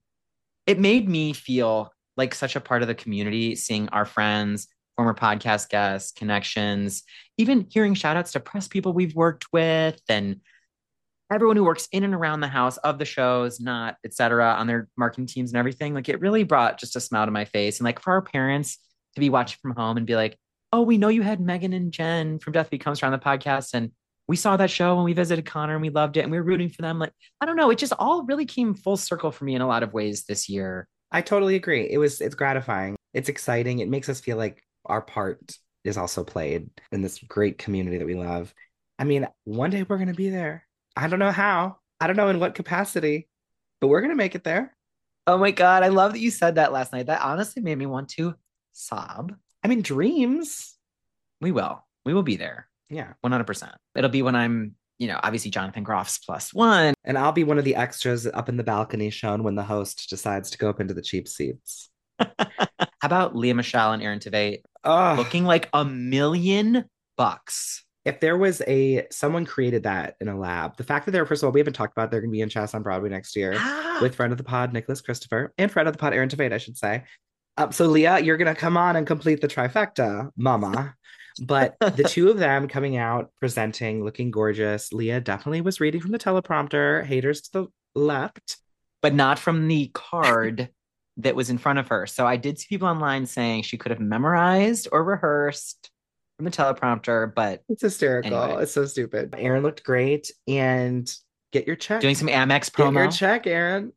It made me feel like such a part of the community, seeing our friends, former podcast guests, connections, even hearing shout outs to press people we've worked with and everyone who works in and around the house of the shows, not et cetera, on their marketing teams and everything. Like it really brought just a smile to my face. And like for our parents to be watching from home and be like, oh, we know you had Megan and Jen from Death Becomes Her on the podcast. And we saw that show when we visited Connor and we loved it and we were rooting for them. Like, I don't know. It just all really came full circle for me in a lot of ways this year. I totally agree. It was, it's gratifying. It's exciting. It makes us feel like our part is also played in this great community that we love. I mean, one day we're going to be there. I don't know how. I don't know in what capacity, but we're going to make it there. Oh my God. I love that you said that last night. That honestly made me want to sob. I mean, dreams. We will. We will be there. Yeah. one hundred percent. It'll be when I'm, you know, obviously Jonathan Groff's plus one. And I'll be one of the extras up in the balcony shown when the host decides to go up into the cheap seats. How about Leah Michelle and Aaron Tveit Oh, looking like a million bucks? if there was a someone created that in a lab, the fact that they're, first of all, we haven't talked about they're going to be in Chess on Broadway next year Ah, with friend of the pod Nicholas Christopher and friend of the pod Aaron Tveit, I should say. Um, so Leah, you're going to come on and complete the trifecta, mama. But the two of them coming out, presenting, looking gorgeous. Leah definitely was reading from the teleprompter. Haters to the left. but not from the card that was in front of her. So I did see people online saying she could have memorized or rehearsed from the teleprompter, but It's hysterical. Anyway. It's so stupid. Aaron looked great. And get your check. doing some Amex Get your promo. check, Aaron.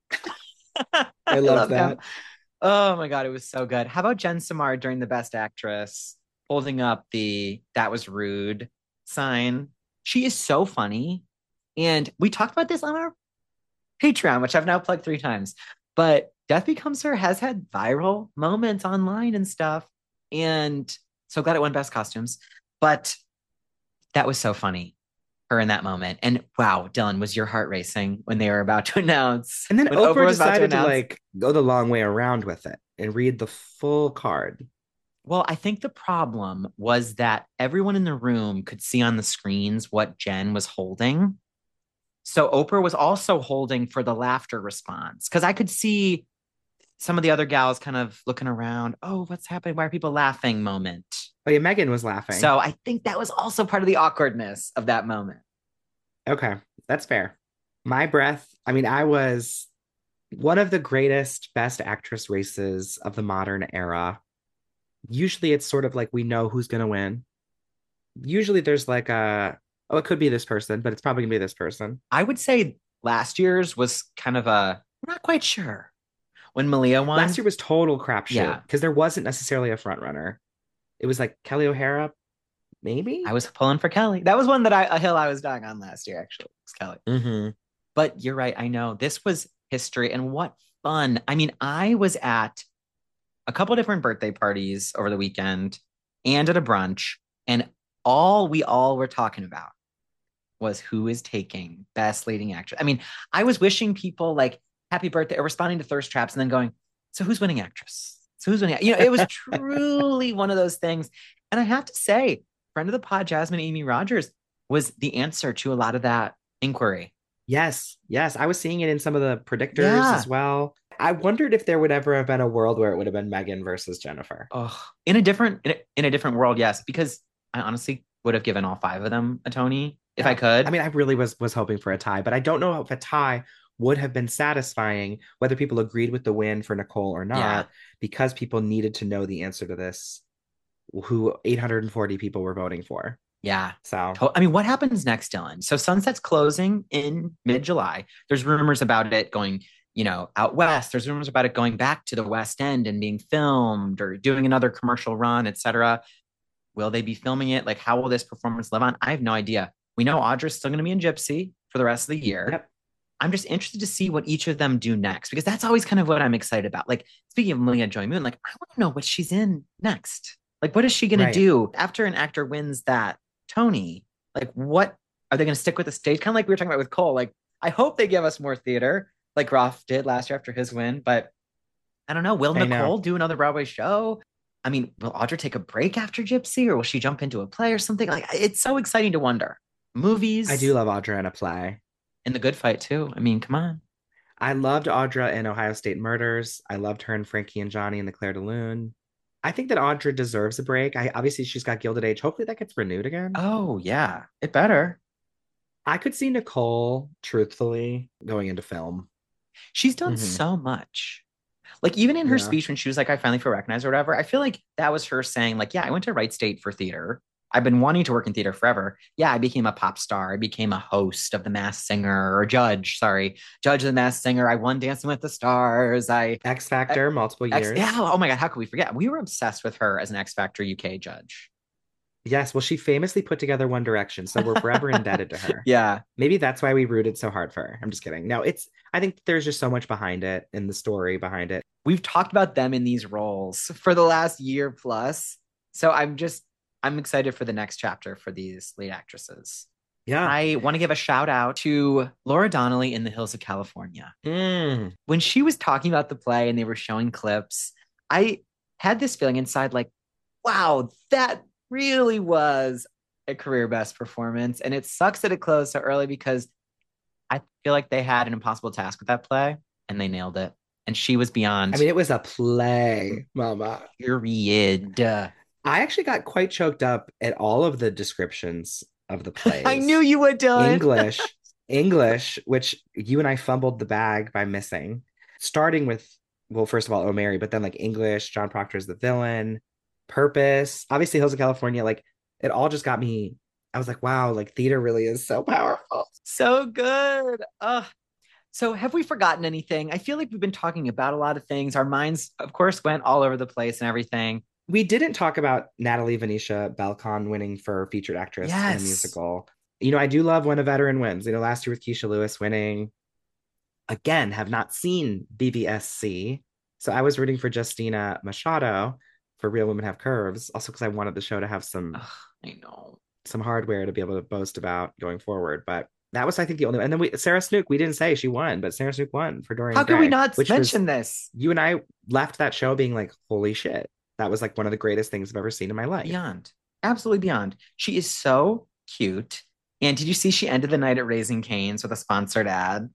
I love love that. him. Oh my God, it was so good. How about Jen Samar during the Best Actress holding up the "that was rude" sign? She is so funny. And we talked about this on our Patreon, which I've now plugged three times. But Death Becomes Her has had viral moments online and stuff. And so glad it won Best Costumes. But that was so funny, her in that moment. And wow, Dylan, was your heart racing when they were about to announce? And then when Oprah, was about decided to, announce- like go the long way around with it and read the full card. Well, I think the problem was that everyone in the room could see on the screens what Jen was holding. So Oprah was also holding for the laughter response because I could see some of the other gals kind of looking around. Oh, what's happening? Why are people laughing? Moment. Oh yeah, Megan was laughing. So I think that was also part of the awkwardness of that moment. Okay, that's fair. My breath. I mean, I was one of the greatest Best Actress races of the modern era. Usually it's sort of like we know who's going to win. Usually there's like a, oh, it could be this person, but it's probably going to be this person. I would say last year's was kind of a, we're not quite sure. When Malia won, Last year was total crapshoot yeah, because there wasn't necessarily a front runner. It was like Kelly O'Hara, I maybe. was pulling for Kelly. That was one that I, a hill I was dying on last year, actually, was Kelly. Mm-hmm. But you're right. I know this was history and what fun. I mean, I was at a couple different birthday parties over the weekend and at a brunch, and all we all were talking about was who is taking best leading actress. I mean, I was wishing people like happy birthday or responding to thirst traps and then going, so who's winning actress? So who's winning? You know, it was truly one of those things. And I have to say, friend of the pod, Jasmine Amy Rogers, was the answer to a lot of that inquiry. Yes, yes. I was seeing it in some of the predictors Yeah. as well. I wondered if there would ever have been a world where it would have been Megan versus Jennifer. Oh, in a different in a, in a different world, yes, because I honestly would have given all five of them a Tony if I Yeah. I could. mean, I really was was hoping for a tie, but I don't know if a tie would have been satisfying, whether people agreed with the win for Nicole or Yeah. not, because people needed to know the answer to this, who eight hundred forty people were voting for. Yeah. So, I mean, what happens next, Dylan? So Sunset's closing in mid-July. There's rumors about it going, you know, out west. There's rumors about it going back to the West End and being filmed or doing another commercial run, et cetera. Will they be filming it? Like, how will this performance live on? I have no idea. We know Audra's still going to be in Gypsy for the rest of the year. yep. I'm just interested to see what each of them do next because that's always kind of what I'm excited about. Like, speaking of Malia Joy Moon, like, I want to know what she's in next. Like, what is she going Right. to do after an actor wins that Tony? Like, what are they going to stick with the stage? Kind of like we were talking about with Cole. Like, I hope they give us more theater, like Roth did last year after his win. But I don't know. Will I know. Nicole do another Broadway show? I mean, will Audra take a break after Gypsy, or will she jump into a play or something? Like, it's so exciting to wonder. Movies. I do love Audra in a play. In The Good Fight too. I mean, come on. I loved Audra in Ohio State Murders. I loved her and Frankie and Johnny in The Claire de Lune. I think that Audra deserves a break. I obviously she's got Gilded Age. Hopefully that gets renewed again. Oh yeah, it better. I could see Nicole, truthfully, going into film. She's done Mhm. so much. Like even in her Yeah. speech when she was like, I finally feel recognized or whatever, I feel like that was her saying, like, yeah, I went to Wright State for theater. I've been wanting to work in theater forever. Yeah, I became a pop star. I became a host of The Masked Singer or judge, sorry, judge of The Masked Singer. I won Dancing with the Stars. I X Factor, multiple X, years. yeah. Oh my God, how could we forget? We were obsessed with her as an X Factor U K judge. Yes, well, she famously put together One Direction, so we're forever indebted to her. Yeah. Maybe that's why we rooted so hard for her. I'm just kidding. No, it's I think there's just so much behind it in the story behind it. We've talked about them in these roles for the last year plus. So I'm just I'm excited for the next chapter for these lead actresses. Yeah. I want to give a shout out to Laura Donnelly in The Hills of California. Mm. When she was talking about the play and they were showing clips, I had this feeling inside like, wow, that really was a career best performance. And it sucks that it closed so early because I feel like they had an impossible task with that play and they nailed it. And she was beyond. I mean, it was a play, mama. Period. I actually got quite choked up at all of the descriptions of the plays. I knew you would, Dylan. English, English, which you and I fumbled the bag by missing. Starting with, well, first of all, Oh Mary, but then like English, John Proctor is the villain, Purpose, obviously Hills of California. Like it all just got me. I was like, wow, like theater really is so powerful. So good. Uh, so have we forgotten anything? I feel like we've been talking about a lot of things. Our minds, of course, went all over the place and everything. We didn't talk about Natalie Venetia Balcon winning for featured actress Yes. in a musical. You know, I do love when a veteran wins. You know, last year with Keisha Lewis winning. Again, have not seen B V S C. So I was rooting for Justina Machado for Real Women Have Curves, also because I wanted the show to have some Ugh, I know. some hardware to be able to boast about going forward. But that was, I think, the only. And then we Sarah Snook, we didn't say she won, but Sarah Snook won for Dorian How Gray. could we not which mention was, this? You and I left that show being like, holy shit. That was like one of the greatest things I've ever seen in my life. Beyond. Absolutely beyond. She is so cute. And did you see she ended the night at Raising Cane's with a sponsored ad?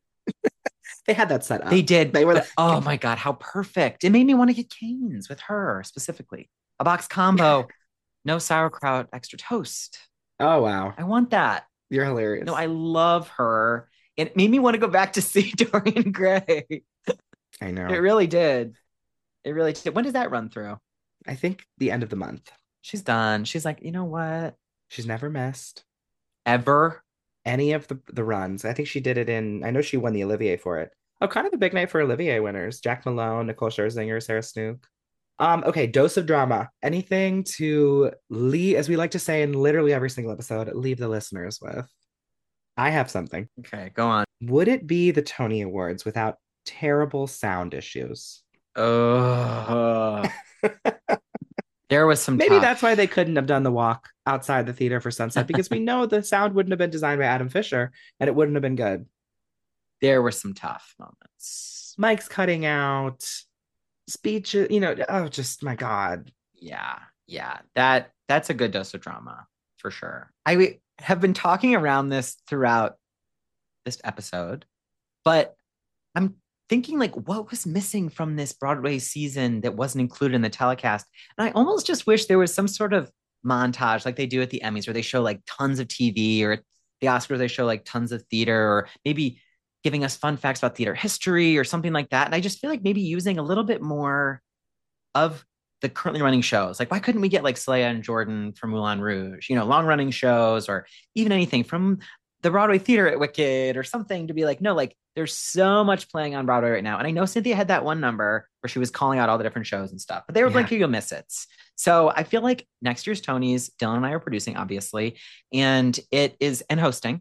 They had that set up. They did. They were but, oh my God, how perfect. It made me want to get Cane's with her specifically. A box combo, no sauerkraut, extra toast. Oh, wow. I want that. You're hilarious. No, I love her. It made me want to go back to see Dorian Gray. I know. It really did. It really did. When does that run through? I think the end of the month. She's done. She's like, you know what? She's never missed. Ever. any of the, the runs. I think she did it in, I know she won the Olivier for it. Oh, kind of a big night for Olivier winners. Jack Malone, Nicole Scherzinger, Sarah Snook. Um, okay, dose of drama. Anything to leave, as we like to say in literally every single episode, leave the listeners with. I have something. Okay, go on. Would it be the Tony Awards without terrible sound issues? Oh, there was some Maybe tough. that's why they couldn't have done the walk outside the theater for Sunset, because we know the sound wouldn't have been designed by Adam Fisher and it wouldn't have been good. There were some tough moments. Mike's cutting out speeches, you know, oh, just my God. Yeah, yeah. That that's a good dose of drama for sure. I have been talking around this throughout this episode, but I'm thinking like what was missing from this Broadway season that wasn't included in the telecast. And I almost just wish there was some sort of montage like they do at the Emmys where they show like tons of T V, or the Oscars they show like tons of theater, or maybe giving us fun facts about theater history or something like that. And I just feel like maybe using a little bit more of the currently running shows. Like, why couldn't we get like Saleha and Jordan from Moulin Rouge, you know, long running shows, or even anything from the Broadway theater at Wicked or something, to be like, no, like there's so much playing on Broadway right now. And I know Cynthia had that one number where she was calling out all the different shows and stuff, but they were Yeah. like, you'll miss it. So I feel like next year's Tonys, Dylan and I are producing, obviously, and it is, and hosting.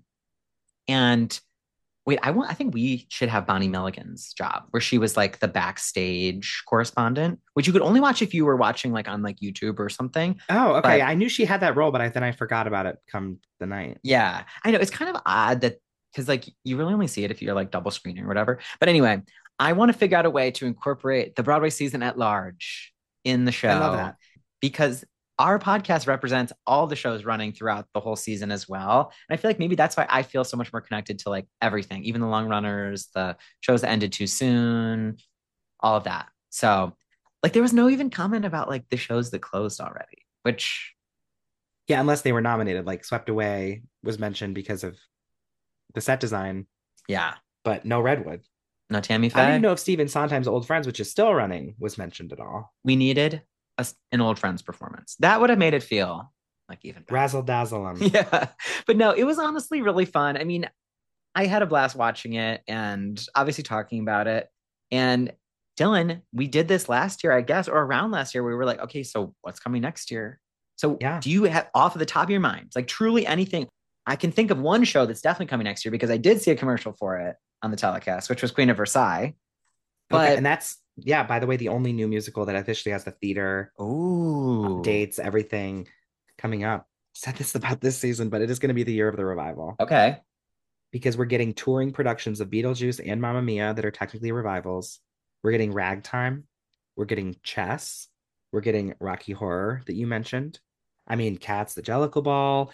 And wait, I want, I think we should have Bonnie Milligan's job, where she was like the backstage correspondent, which you could only watch if you were watching like on like YouTube or something. Oh, okay. But- I knew she had that role, but I, then I forgot about it come the night. Yeah, I know. It's kind of odd that, because like you really only see it if you're like double screening or whatever. But anyway, I want to figure out a way to incorporate the Broadway season at large in the show. I love that. Because our podcast represents all the shows running throughout the whole season as well. And I feel like maybe that's why I feel so much more connected to like everything, even the long runners, the shows that ended too soon, all of that. So like there was no even comment about like the shows that closed already, which Yeah, unless they were nominated, like Swept Away was mentioned because of the set design, yeah, but no Redwood. no Tammy I don't Faye. even know if Stephen Sondheim's Old Friends, which is still running, was mentioned at all. We needed a, an Old Friends performance. That would have made it feel like even better. Razzle dazzle 'em. Yeah. But no, it was honestly really fun. I mean, I had a blast watching it and obviously talking about it. And Dylan, we did this last year, I guess, or around last year, we were like, okay, so what's coming next year? So Yeah. do you have off of the top of your mind, like truly anything? I can think of one show that's definitely coming next year because I did see a commercial for it on the telecast, which was Queen of Versailles. But Okay, and that's, yeah, by the way, the only new musical that officially has the theater ooh, dates, everything coming up. I said this about this season, but it is going to be the year of the revival, okay. because we're getting touring productions of Beetlejuice and Mamma Mia that are technically revivals. We're getting Ragtime. We're getting Chess. We're getting Rocky Horror that you mentioned. I mean, Cats, the Jellicle Ball,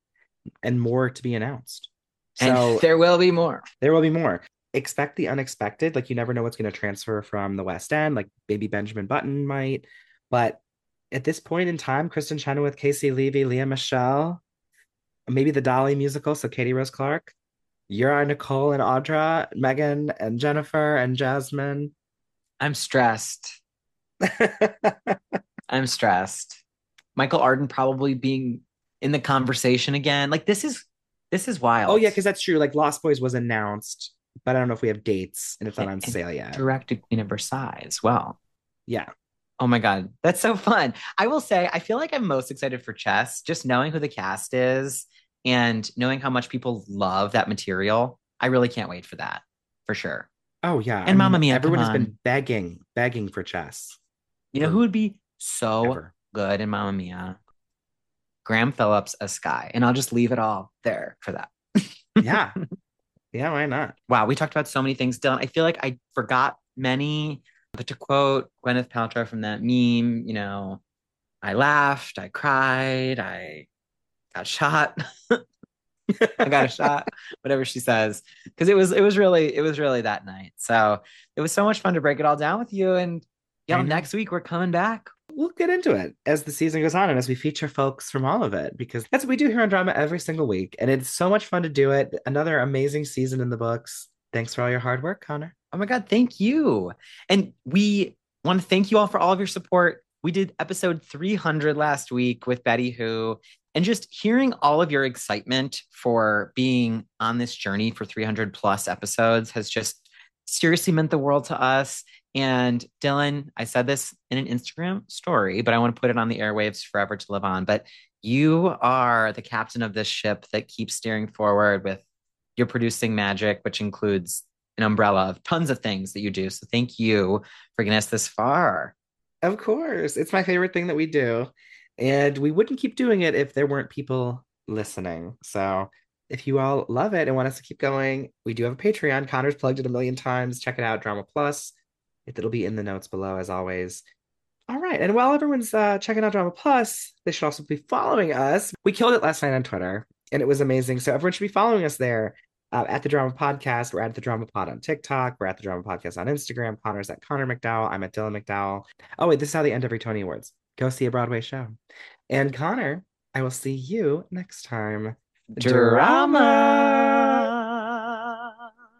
and more to be announced. So And there will be more. there will be more. Expect the unexpected. Like, you never know what's going to transfer from the West End. Like maybe Benjamin Button might. But at this point in time, Kristen Chenoweth, Casey Levy, Leah Michelle, maybe the Dolly musical. So Katie Rose Clark, you're Nicole and Audra, Megan and Jennifer and Jasmine. I'm stressed. I'm stressed. Michael Arden probably being in the conversation again. Like this is this is wild. Oh yeah, because that's true. Like Lost Boys was announced, but I don't know if we have dates and it's not on And- sale yet. directed Queen of Versailles as well. Yeah. Oh my God, that's so fun. I will say, I feel like I'm most excited for Chess, just knowing who the cast is and knowing how much people love that material. I really can't wait for that, for sure. Oh yeah. And Mamma Mia, everyone come has been on. begging, begging for Chess. You know For- who would be so Ever. good in Mamma Mia? Graham Phillips as Sky. And I'll just leave it all there for that. Yeah. Yeah, why not? Wow, we talked about so many things, Dylan. I feel like I forgot many. But to quote Gwyneth Paltrow from that meme, you know, I laughed, I cried, I got shot. I got a shot, whatever she says. Because it was it was really, it was really that night. So it was so much fun to break it all down with you. And I y'all, know. next week we're coming back. We'll get into it as the season goes on and as we feature folks from all of it, because that's what we do here on Drama every single week. And it's so much fun to do it. Another amazing season in the books. Thanks for all your hard work, Connor. Oh my God, thank you. And we want to thank you all for all of your support. We did episode three hundred last week with Betty Who, And just hearing all of your excitement for being on this journey for three hundred plus episodes has just seriously meant the world to us. And Dylan, I said this in an Instagram story, but I want to put it on the airwaves forever to live on. But you are the captain of this ship that keeps steering forward with your producing magic, which includes an umbrella of tons of things that you do. So thank you for getting us this far. Of course. It's my favorite thing that we do. And we wouldn't keep doing it if there weren't people listening. So if you all love it and want us to keep going, we do have a Patreon. Connor's plugged it a million times. Check it out, Drama Plus. It'll be in the notes below, as always. All right. And while everyone's uh, checking out Drama Plus, they should also be following us. We killed it last night on Twitter, and it was amazing. So everyone should be following us there uh, at The Drama Podcast. We're at The Drama Pod on TikTok. We're at The Drama Podcast on Instagram. Connor's at Connor McDowell. I'm at Dylan McDowell. Oh, wait, this is how they end every Tony Awards. Go see a Broadway show. And Connor, I will see you next time. Drama.